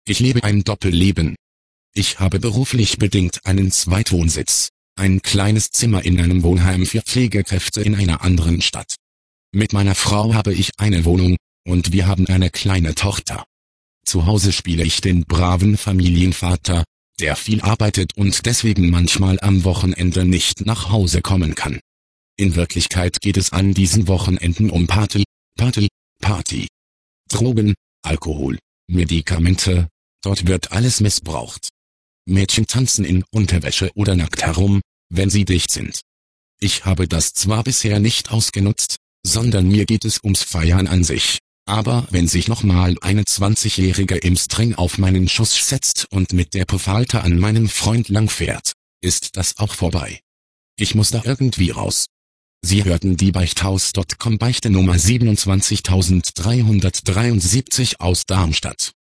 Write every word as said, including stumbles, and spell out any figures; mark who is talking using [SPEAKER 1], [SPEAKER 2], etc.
[SPEAKER 1] Ich lebe ein Doppelleben. Ich habe beruflich bedingt einen Zweitwohnsitz, ein kleines Zimmer in einem Wohnheim für Pflegekräfte in einer anderen Stadt. Mit meiner Frau habe ich eine Wohnung, und wir haben eine kleine Tochter. Zu Hause spiele ich den braven Familienvater, der viel arbeitet und deswegen manchmal am Wochenende nicht nach Hause kommen kann. In Wirklichkeit geht es an diesen Wochenenden um Party, Party, Party. Drogen, Alkohol, Medikamente, dort wird alles missbraucht. Mädchen tanzen in Unterwäsche oder nackt herum, wenn sie dicht sind. Ich habe das zwar bisher nicht ausgenutzt, sondern mir geht es ums Feiern an sich. Aber wenn sich nochmal eine zwanzigjährige im String auf meinen Schuss setzt und mit der Pofalter an meinem Freund langfährt, ist das auch vorbei. Ich muss da irgendwie raus. Sie hörten die Beichthaus Punkt com Beichte Nummer siebenundzwanzigtausenddreihundertdreiundsiebzig aus Darmstadt.